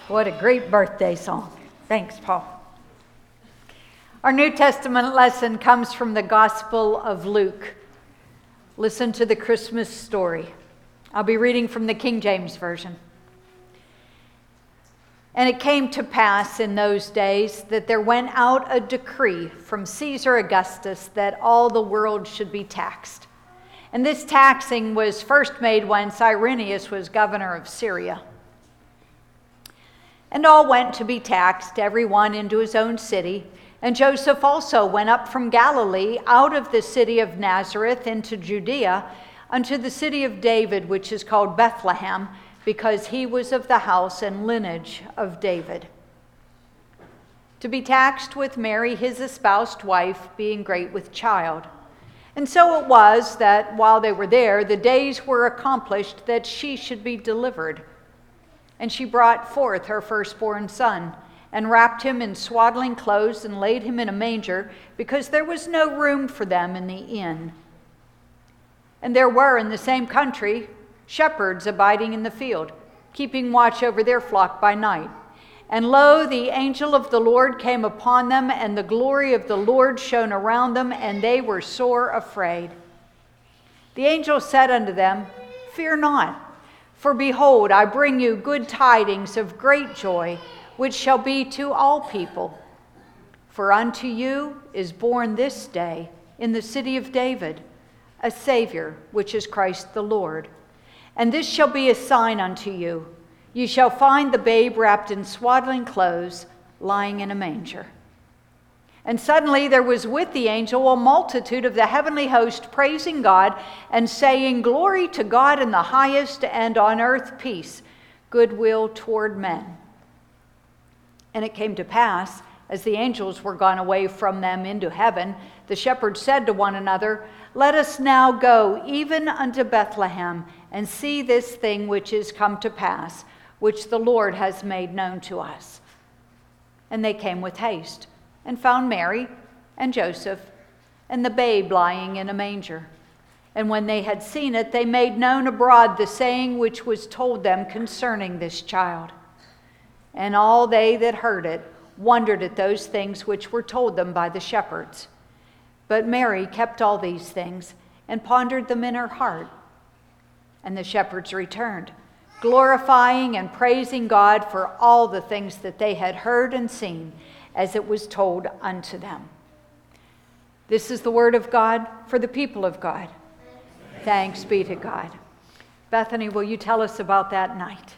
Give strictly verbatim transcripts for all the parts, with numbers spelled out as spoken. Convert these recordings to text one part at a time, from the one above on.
What a great birthday song. Thanks, Paul. Our New Testament lesson comes from the Gospel of Luke. Listen to the Christmas story. I'll be reading from the King James Version. And it came to pass in those days that there went out a decree from Caesar Augustus that all the world should be taxed. And this taxing was first made when Cyrenius was governor of Syria. And all went to be taxed, every one into his own city. And Joseph also went up from Galilee out of the city of Nazareth into Judea unto the city of David, which is called Bethlehem, because he was of the house and lineage of David, to be taxed with Mary, his espoused wife, being great with child. And so it was that while they were there, the days were accomplished that she should be delivered. And she brought forth her firstborn son, and wrapped him in swaddling clothes, and laid him in a manger, because there was no room for them in the inn. And there were in the same country shepherds abiding in the field, keeping watch over their flock by night. And lo, the angel of the Lord came upon them, and the glory of the Lord shone around them, and they were sore afraid. The angel said unto them, Fear not, for behold, I bring you good tidings of great joy, which shall be to all people. For unto you is born this day in the city of David a Savior, which is Christ the Lord. And this shall be a sign unto you. You shall find the babe wrapped in swaddling clothes, lying in a manger. And suddenly there was with the angel a multitude of the heavenly host, praising God and saying, Glory to God in the highest, and on earth peace, goodwill toward men. And it came to pass, as the angels were gone away from them into heaven, the shepherds said to one another, Let us now go even unto Bethlehem, and see this thing which is come to pass, which the Lord has made known to us. And they came with haste, and found Mary and Joseph, and the babe lying in a manger. And when they had seen it, they made known abroad the saying which was told them concerning this child. And all they that heard it wondered at those things which were told them by the shepherds. But Mary kept all these things, and pondered them in her heart. And the shepherds returned, glorifying and praising God for all the things that they had heard and seen, as it was told unto them. This is the word of God for the people of God. Thanks be to God. Bethany, will you tell us about that night?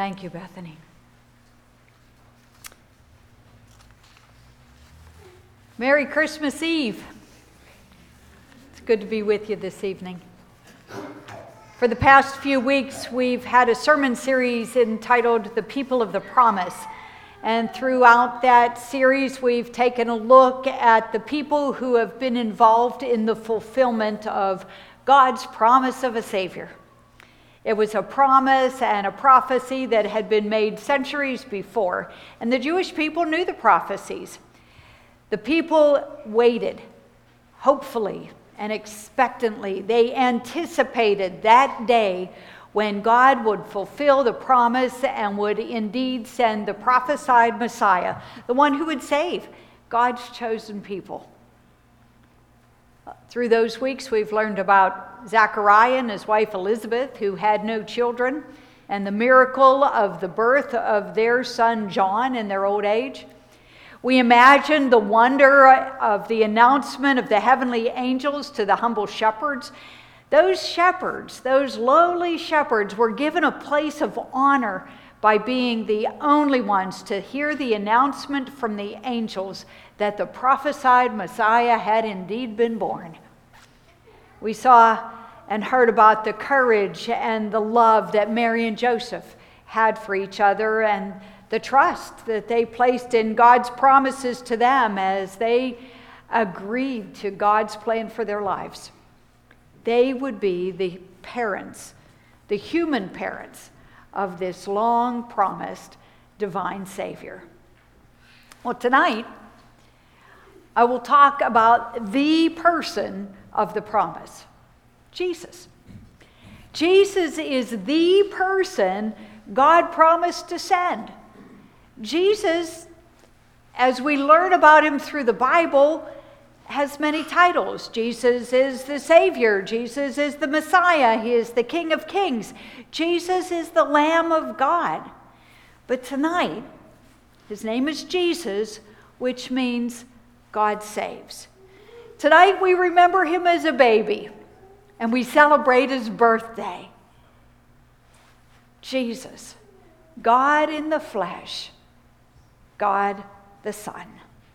Thank you, Bethany. Merry Christmas Eve. It's good to be with you this evening. For the past few weeks, we've had a sermon series entitled The People of the Promise. And throughout that series, we've taken a look at the people who have been involved in the fulfillment of God's promise of a Savior. It was a promise and a prophecy that had been made centuries before, and the Jewish people knew the prophecies. The people waited, hopefully and expectantly. They anticipated that day when God would fulfill the promise and would indeed send the prophesied Messiah, the one who would save God's chosen people. Through those weeks, we've learned about Zechariah and his wife Elizabeth, who had no children, and the miracle of the birth of their son John in their old age. We imagine the wonder of the announcement of the heavenly angels to the humble shepherds. Those shepherds, those lowly shepherds, were given a place of honor by being the only ones to hear the announcement from the angels that the prophesied Messiah had indeed been born. We saw and heard about the courage and the love that Mary and Joseph had for each other, and the trust that they placed in God's promises to them as they agreed to God's plan for their lives. They would be the parents, the human parents of this long-promised divine Savior. Well, tonight, I will talk about the person of the promise, Jesus. Jesus is the person God promised to send. Jesus, as we learn about him through the Bible, has many titles. Jesus is the Savior. Jesus is the Messiah. He is the King of Kings. Jesus is the Lamb of God. But tonight, his name is Jesus, which means God saves. Tonight we remember him as a baby, and we celebrate his birthday. Jesus, God in the flesh, God the Son.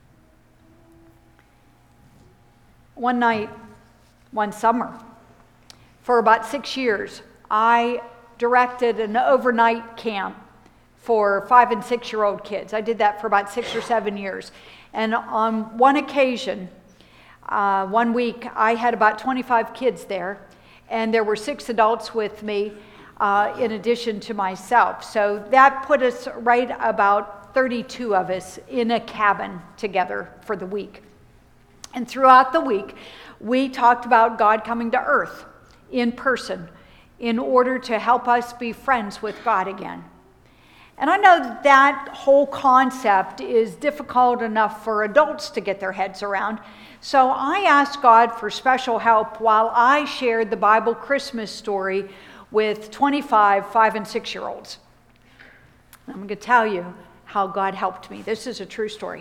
One night, one summer, for about six years, I directed an overnight camp for five and six-year-old kids. I did that for about six or seven years. And on one occasion, uh, one week, I had about twenty-five kids there, and there were six adults with me uh, in addition to myself. So that put us right about thirty-two of us in a cabin together for the week. And throughout the week, we talked about God coming to earth in person in order to help us be friends with God again. And I know that, that whole concept is difficult enough for adults to get their heads around. So I asked God for special help while I shared the Bible Christmas story with twenty-five five and six-year-olds. I'm going to tell you how God helped me. This is a true story.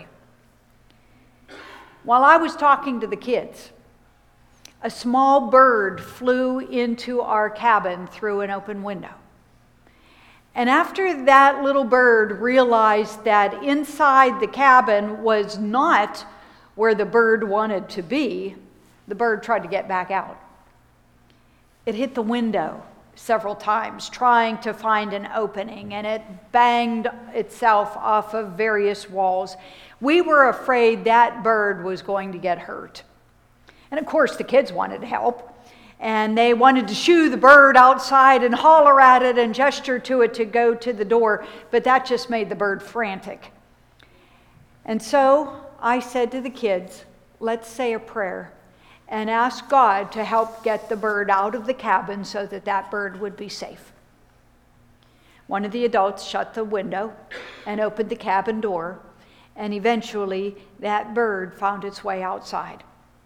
While I was talking to the kids, a small bird flew into our cabin through an open window. And after that little bird realized that inside the cabin was not where the bird wanted to be, the bird tried to get back out. It hit the window several times trying to find an opening, and it banged itself off of various walls. We were afraid that bird was going to get hurt. And of course, the kids wanted to help, and they wanted to shoo the bird outside and holler at it and gesture to it to go to the door, but that just made the bird frantic. And so I said to the kids, let's say a prayer and ask God to help get the bird out of the cabin so that that bird would be safe. One of the adults shut the window and opened the cabin door, and eventually that bird found its way outside.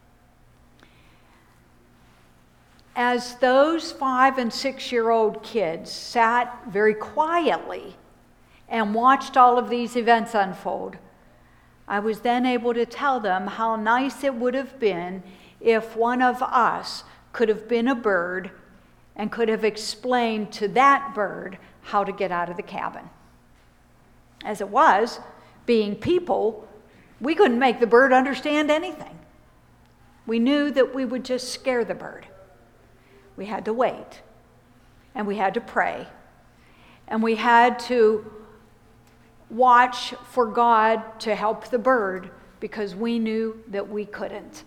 As those five and six-year-old kids sat very quietly and watched all of these events unfold, I was then able to tell them how nice it would have been if one of us could have been a bird and could have explained to that bird how to get out of the cabin. As it was, being people, we couldn't make the bird understand anything. We knew that we would just scare the bird. We had to wait, and we had to pray, and we had to watch for God to help the bird because we knew that we couldn't.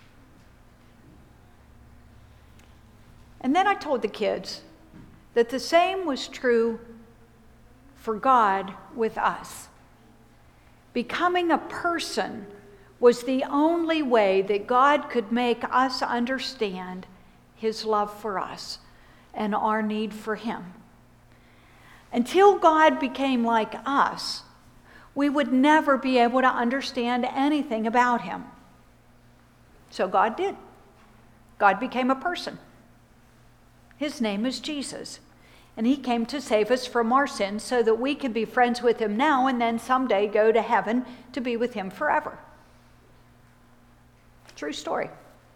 And then I told the kids that the same was true for God with us. Becoming a person was the only way that God could make us understand His love for us and our need for Him. Until God became like us, we would never be able to understand anything about Him. So God did. God became a person. His name is Jesus. And He came to save us from our sins so that we could be friends with Him now and then someday go to heaven to be with Him forever. True story.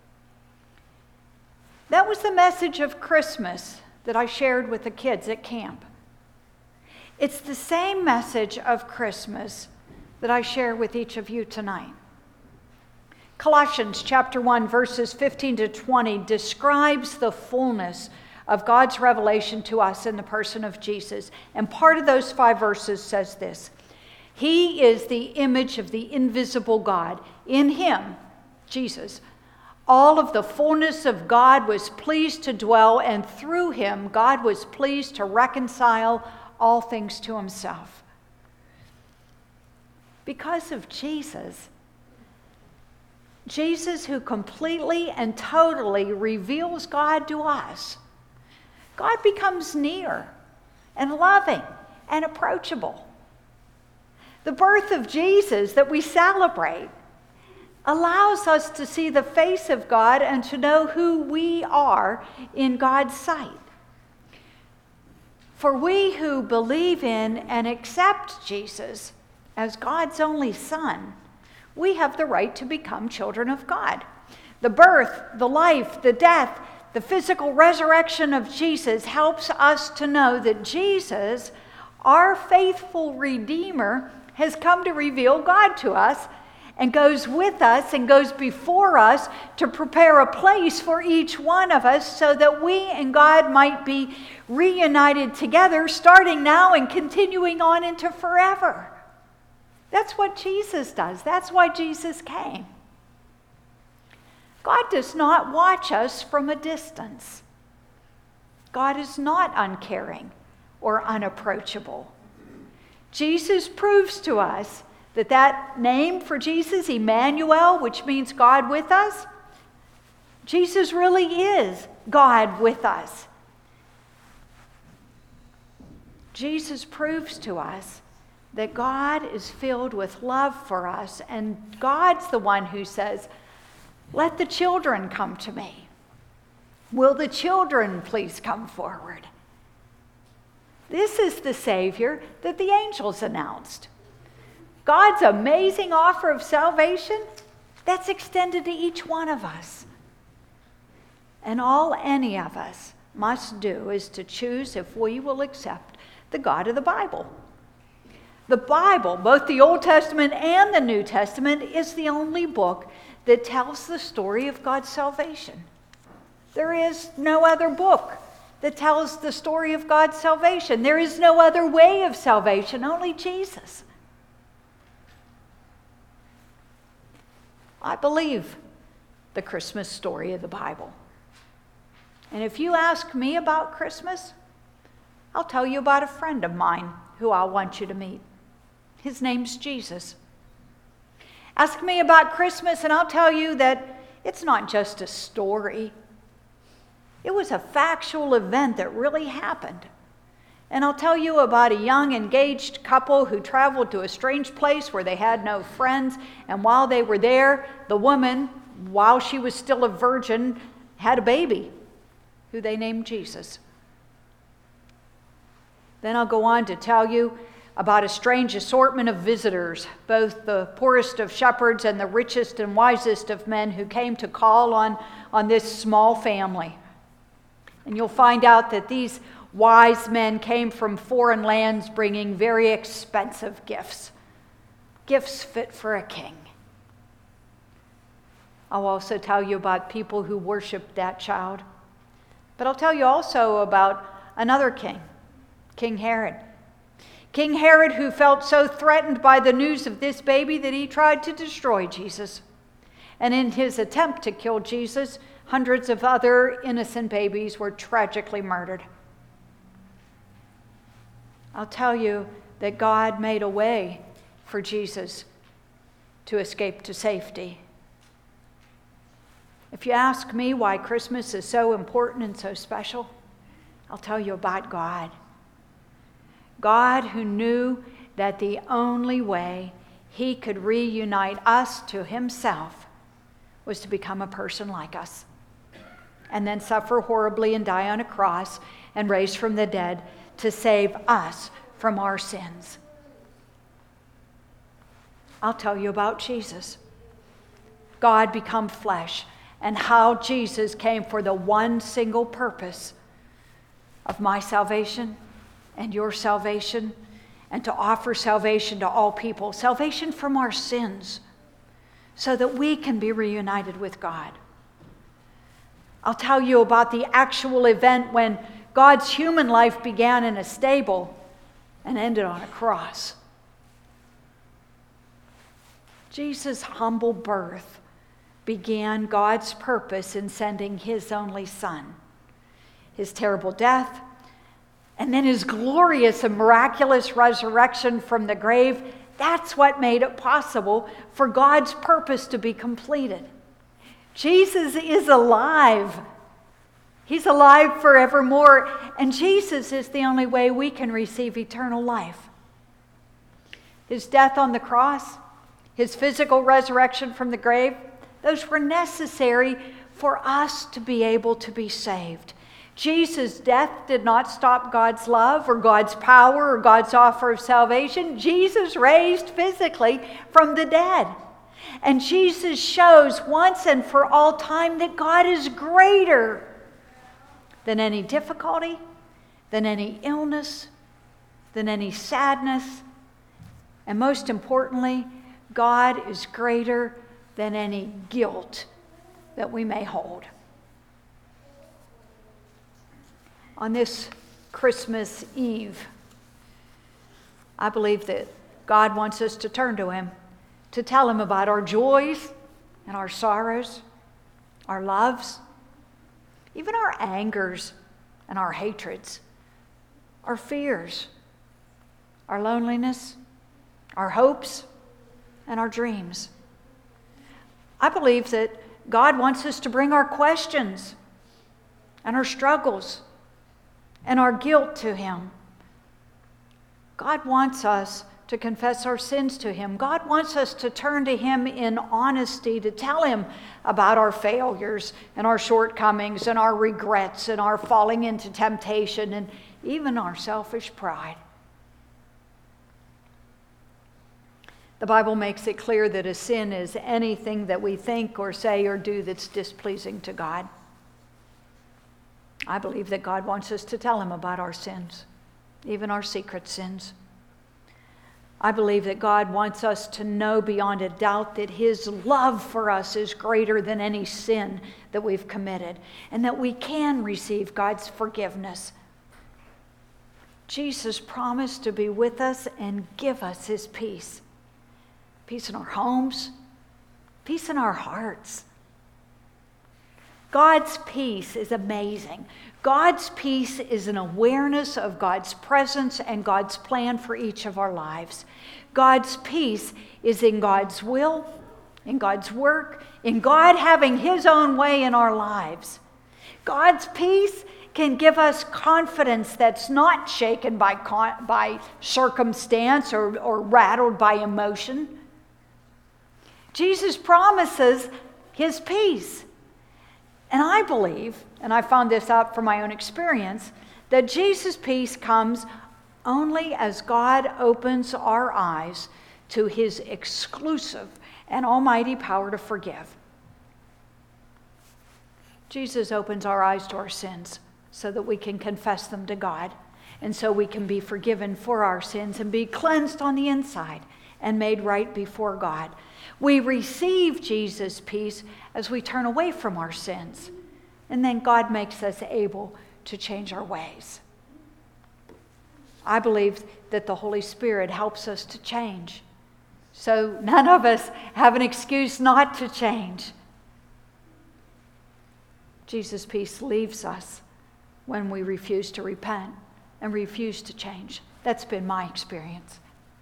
That was the message of Christmas that I shared with the kids at camp. It's the same message of Christmas that I share with each of you tonight. Colossians chapter one, verses fifteen to twenty describes the fullness of God's revelation to us in the person of Jesus. And part of those five verses says this: He is the image of the invisible God. In Him, Jesus, all of the fullness of God was pleased to dwell, and through Him, God was pleased to reconcile all things to Himself. Because of Jesus, Jesus who completely and totally reveals God to us, God becomes near and loving and approachable. The birth of Jesus that we celebrate allows us to see the face of God and to know who we are in God's sight. For we who believe in and accept Jesus as God's only Son, we have the right to become children of God. The birth, the life, the death, the physical resurrection of Jesus helps us to know that Jesus, our faithful Redeemer, has come to reveal God to us and goes with us and goes before us to prepare a place for each one of us so that we and God might be reunited together, starting now and continuing on into forever. That's what Jesus does. That's why Jesus came. God does not watch us from a distance. God is not uncaring or unapproachable. Jesus proves to us that that name for Jesus, Emmanuel, which means God with us, Jesus really is God with us. Jesus proves to us that God is filled with love for us, and God's the one who says, "Let the children come to me. Will the children please come forward?" This is the Savior that the angels announced. God's amazing offer of salvation, that's extended to each one of us. And all any of us must do is to choose if we will accept the God of the Bible. The Bible, both the Old Testament and the New Testament, is the only book that tells the story of God's salvation. There is no other book that tells the story of God's salvation. There is no other way of salvation, only Jesus. I believe the Christmas story of the Bible. And if you ask me about Christmas, I'll tell you about a friend of mine who I want you to meet. His name's Jesus. Ask me about Christmas and I'll tell you that it's not just a story. It was a factual event that really happened. And I'll tell you about a young engaged couple who traveled to a strange place where they had no friends. And while they were there, the woman, while she was still a virgin, had a baby who they named Jesus. Then I'll go on to tell you about a strange assortment of visitors, both the poorest of shepherds and the richest and wisest of men who came to call on, on this small family. And you'll find out that these wise men came from foreign lands bringing very expensive gifts, gifts fit for a king. I'll also tell you about people who worshiped that child. But I'll tell you also about another king, King Herod. King Herod, who felt so threatened by the news of this baby that he tried to destroy Jesus. And in his attempt to kill Jesus, hundreds of other innocent babies were tragically murdered. I'll tell you that God made a way for Jesus to escape to safety. If you ask me why Christmas is so important and so special, I'll tell you about God. God, who knew that the only way he could reunite us to himself was to become a person like us, and then suffer horribly and die on a cross and raise from the dead to save us from our sins. I'll tell you about Jesus. God become flesh, and how Jesus came for the one single purpose of my salvation and your salvation, and to offer salvation to all people, salvation from our sins, so that we can be reunited with God. I'll tell you about the actual event when God's human life began in a stable and ended on a cross. Jesus' humble birth began God's purpose in sending his only Son. His terrible death, and then his glorious and miraculous resurrection from the grave, that's what made it possible for God's purpose to be completed. Jesus is alive. He's alive forevermore, and Jesus is the only way we can receive eternal life. His death on the cross, his physical resurrection from the grave, those were necessary for us to be able to be saved. Jesus' death did not stop God's love or God's power or God's offer of salvation. Jesus raised physically from the dead. And Jesus shows once and for all time that God is greater than any difficulty, than any illness, than any sadness, and most importantly, God is greater than any guilt that we may hold. On this Christmas Eve, I believe that God wants us to turn to him, to tell him about our joys and our sorrows, our loves, even our angers and our hatreds, our fears, our loneliness, our hopes, and our dreams. I believe that God wants us to bring our questions and our struggles and our guilt to him. God wants us to confess our sins to him. God wants us to turn to him in honesty, to tell him about our failures and our shortcomings and our regrets and our falling into temptation and even our selfish pride. The Bible makes it clear that a sin is anything that we think or say or do that's displeasing to God. I believe that God wants us to tell him about our sins, even our secret sins. I believe that God wants us to know beyond a doubt that his love for us is greater than any sin that we've committed, and that we can receive God's forgiveness. Jesus promised to be with us and give us his peace. Peace in our homes, peace in our hearts. God's peace is amazing. God's peace is an awareness of God's presence and God's plan for each of our lives. God's peace is in God's will, in God's work, in God having his own way in our lives. God's peace can give us confidence that's not shaken by, by circumstance or, or rattled by emotion. Jesus promises his peace. And I believe, and I found this out from my own experience, that Jesus' peace comes only as God opens our eyes to his exclusive and almighty power to forgive. Jesus opens our eyes to our sins. so that we can confess them to God, and so we can be forgiven for our sins and be cleansed on the inside and made right before God. We receive Jesus' peace as we turn away from our sins, and then God makes us able to change our ways. I believe that the Holy Spirit helps us to change, so none of us have an excuse not to change. Jesus' peace leaves us when we refuse to repent and refuse to change. That's been my experience.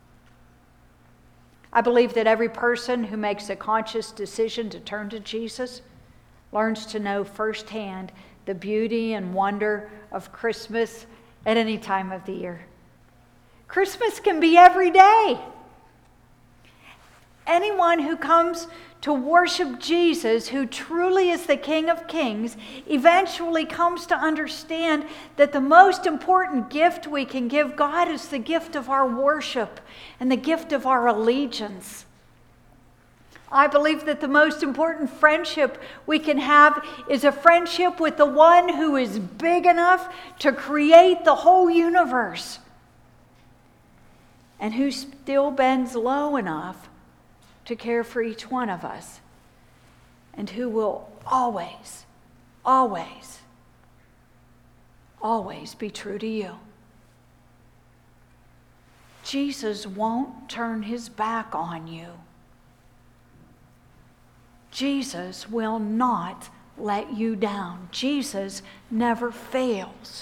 I believe that every person who makes a conscious decision to turn to Jesus learns to know firsthand the beauty and wonder of Christmas at any time of the year. Christmas can be every day. Anyone who comes to worship Jesus, who truly is the King of Kings, eventually comes to understand that the most important gift we can give God is the gift of our worship and the gift of our allegiance. I believe that the most important friendship we can have is a friendship with the one who is big enough to create the whole universe and who still bends low enough to care for each one of us, and who will always, always, always be true to you. Jesus won't turn his back on you. Jesus will not let you down. Jesus never fails.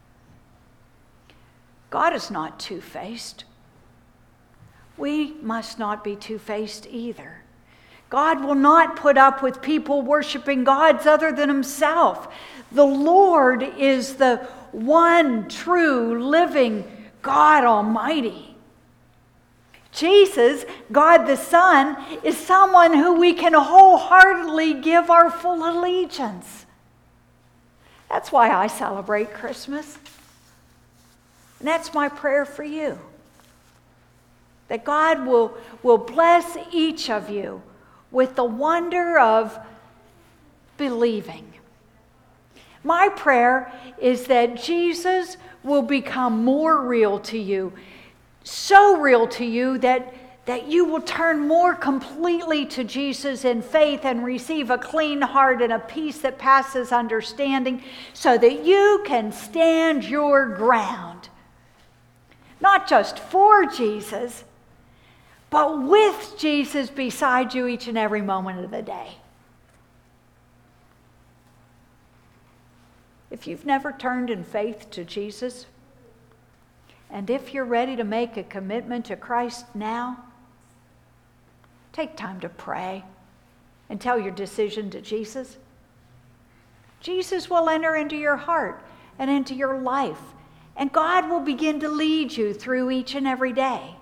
God is not two-faced. We must not be two-faced either. God will not put up with people worshiping gods other than himself. The Lord is the one true living God Almighty. Jesus, God the Son, is someone who we can wholeheartedly give our full allegiance. That's why I celebrate Christmas. And that's my prayer for you. That God will, will bless each of you with the wonder of believing. My prayer is that Jesus will become more real to you, so real to you that, that you will turn more completely to Jesus in faith and receive a clean heart and a peace that passes understanding, so that you can stand your ground. Not just for Jesus, but with Jesus beside you each and every moment of the day. If you've never turned in faith to Jesus, and if you're ready to make a commitment to Christ now, take time to pray and tell your decision to Jesus. Jesus will enter into your heart and into your life, and God will begin to lead you through each and every day.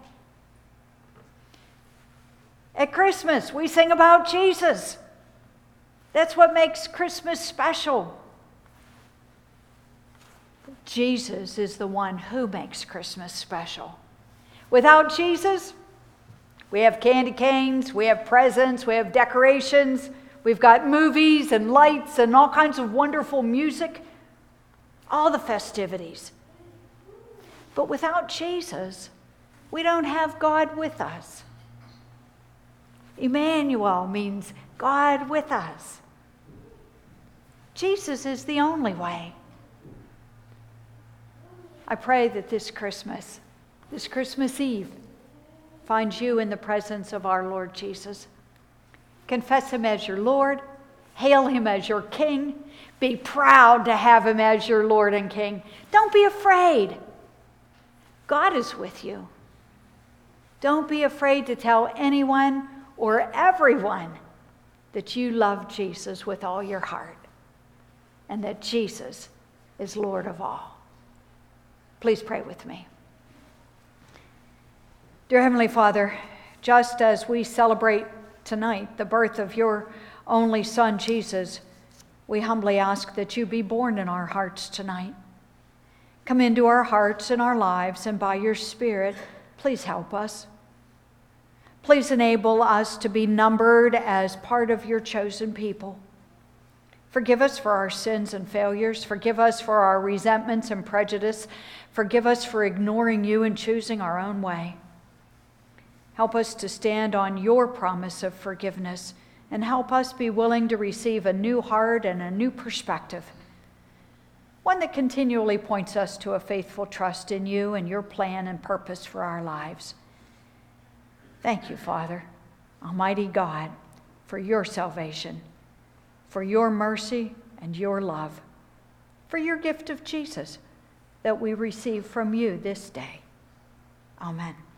At Christmas, we sing about Jesus. That's what makes Christmas special. Jesus is the one who makes Christmas special. Without Jesus, we have candy canes, we have presents, we have decorations, we've got movies and lights and all kinds of wonderful music, all the festivities. But without Jesus, we don't have God with us. Emmanuel means God with us. Jesus is the only way. I pray that this Christmas, this Christmas Eve, finds you in the presence of our Lord Jesus. Confess him as your Lord. Hail him as your King. Be proud to have him as your Lord and King. Don't be afraid. God is with you. Don't be afraid to tell anyone or everyone that you love Jesus with all your heart and that Jesus is Lord of all. Please pray with me. Dear Heavenly Father, just as we celebrate tonight the birth of your only Son, Jesus, we humbly ask that you be born in our hearts tonight. Come into our hearts and our lives, and by your Spirit, please help us. Please enable us to be numbered as part of your chosen people. Forgive us for our sins and failures. Forgive us for our resentments and prejudice. Forgive us for ignoring you and choosing our own way. Help us to stand on your promise of forgiveness, and help us be willing to receive a new heart and a new perspective, one that continually points us to a faithful trust in you and your plan and purpose for our lives. Thank you, Father, Almighty God, for your salvation, for your mercy and your love, for your gift of Jesus that we receive from you this day. Amen.